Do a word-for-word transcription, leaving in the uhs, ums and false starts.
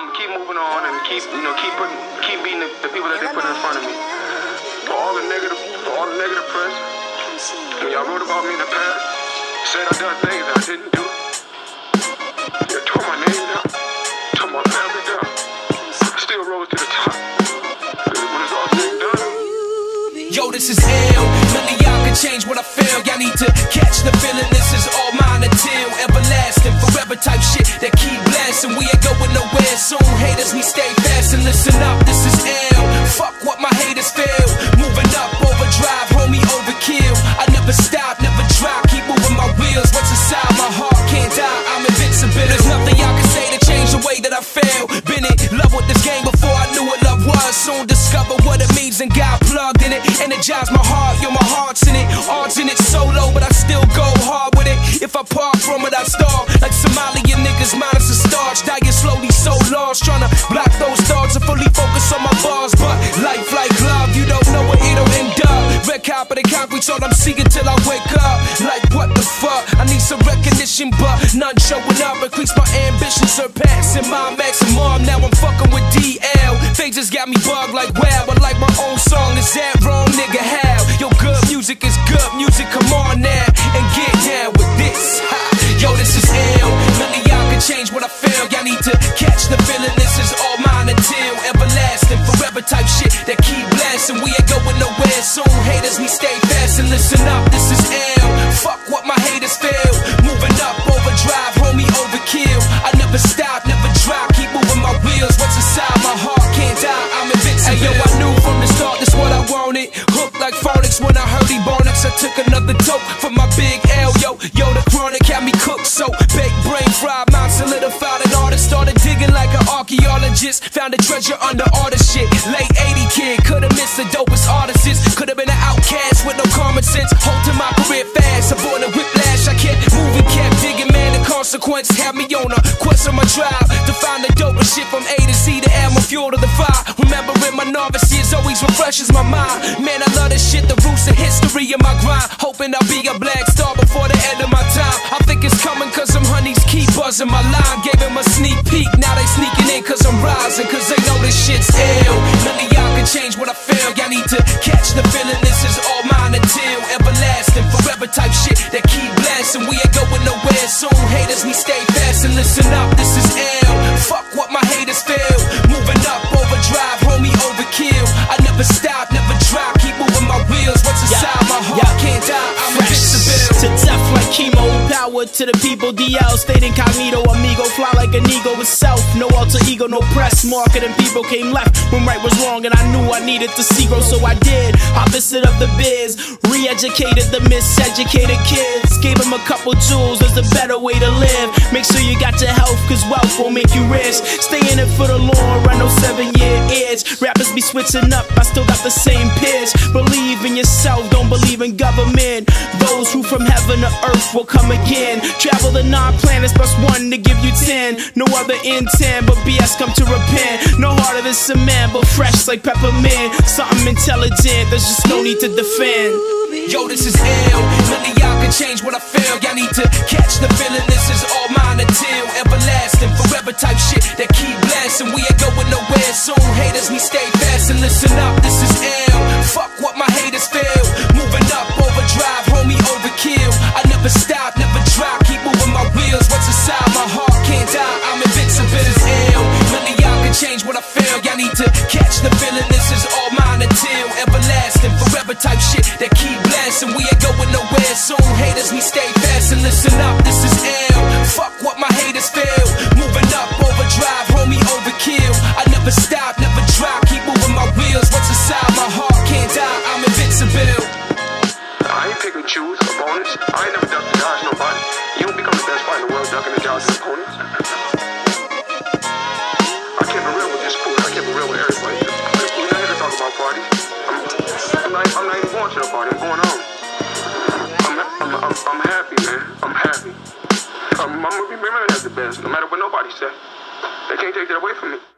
I'm gonna keep moving on and keep, you know, keep putting, keep beating the, the people that they put in front of me. For all the negative, for all the negative press, when y'all wrote about me in the past, said I done things that I didn't do. You tore my name down, tore my family down. I still rose to the top. When it's all said and done. Yo, this is ill. None of y'all can change what I feel. Y'all need to catch the feeling. This is all mine until everlasting, forever type shit that keep blasting. We ain't going nowhere soon. Haters, we stay fast and listen up. This is ill. Fuck what my haters feel. Moving up, overdrive, homie, overkill. I never stop, never drop. Keep moving my wheels. What's inside my heart can't die. I'm invincible. There's nothing y'all can say to change the way that I feel. Been in love with this game before I knew what love was. Soon discover what it means and got plugged in it. Energize my heart, yo, my heart's in it. Art's in it solo, but I still go hard with it. If I part from it, I starve like Somalian niggas minus the starch. Dying slowly, so lost, trying to block those thoughts and fully focus on my bars. But life like love, you don't know where it'll end up. Red carpet and concrete, all I'm seeking till I wake up. Like what the fuck? I need some recognition, but none showing up. Increase my ambition, surpassing my maximum. Now I'm fucking with D L. They just got me bugged like wow. I like my own song, is that wrong, nigga? How? Yo, good music is good music. Come on now and get down with this. Ha. Yo, this is ill. None of y'all can change what I feel. Y'all need to catch the feeling. This is all mine until everlasting, forever type shit that keep blasting. We ain't going nowhere soon. Haters, we stay fast and listen up. This is ill. Fuck what my haters feel. Moving up, overdrive, homie, overkill. I never stop, never drop. Keep moving my wheels. What's inside my heart can't die. I'm invincible. Hey, yo, I knew from the start this what I wanted. Hooked like phonics when I heard Ebonics. I took another dope from my big L. Yo, yo, the chronic had me cooked so baked, brain fried, mind solidified. An artist started digging like an archaeologist. Found a treasure under all the shit. Late eighty kid, could've missed the dopest artists. Could've been an outcast with no common sense. Holding my career fast, avoiding whiplash. I kept moving, kept digging, man. The consequence had me on a quest on my drive to find the dopest shit from A to Z to add more fuel to the fire. Remembering my novice years always refreshes my mind. Man, I love this shit, the roots of history of my grind. Hoping I'll be a black star before the end of my time. I think it's coming cause some honeys keep buzzing my line. Gave him a sneak peek, now they sneaking in cause I'm rising. Cause they know this shit's ill. None of y'all can change what I feel. Y'all need to catch the feeling. This is all mine until everlasting, forever type shit that keep blasting. We ain't going nowhere soon. Haters, we stay fast and listen up. This is ill. Fuck what my haters feel. Moving up, overdrive, homie, overkill. I never stop, never drop. Keep moving my wheels. What's inside yeah, my heart yeah. can't die. I'm invincible. To death like chemo, power to the people. D L stayed incognito, amigo, fly like an ego itself. No alter ego, no press. Marketing people came left when right was wrong, and I knew I needed to see grow, so I did. Opposite of the biz, re-educated the miseducated kids. Gave them a couple tools, there's a better way to live. Make sure you got your health, cause wealth won't make you rich. Stay in it for the long run, no seven year itch. Rappers be switching up, I still got the same pitch. Believe in yourself, don't believe in government. Those who from heaven to earth will come again. Travel the nine planets plus one to give you ten. No other intent but B S come to repent. No harder than cement but fresh like peppermint. Something intelligent, there's just no need to defend. Yo, this is ill. None of y'all can change what I feel. Y'all need to catch the feeling. This is all mine until everlasting, forever type shit that keep blasting. We ain't going nowhere soon. Haters, we stay fast and listen up. This is ill. Fuck what my haters feel. Moving up, overdrive, homie, overkill. I never stop, never drop. Keep moving my wheels. What's inside my heart can't die. I'm invincible. This is ill. None of y'all can change what I feel. Y'all need to catch the feeling. This is all mine until everlasting, forever type shit that keep blasting. We ain't going nowhere soon. Haters, we stay fast and listen up. This is ill. Fuck what my haters feel. Moving up, overdrive, homie, overkill. I never stop, never drop. Keep moving my wheels. What's inside my heart can't die. I'm invincible. I ain't pick and choose opponents. I ain't never ducked and dodged nobody. You don't become the best fighter in the world ducking and dodging opponents. I kept it real with this fool. I kept it real with everybody. We're not here to talk about parties. I'm, I'm, not, I'm not even going to the party. I'm going home. I'm, I'm, I'm, I'm happy, man. I'm happy. I'm, I'm gonna be remembered as the best, no matter what nobody says. They can't take that away from me.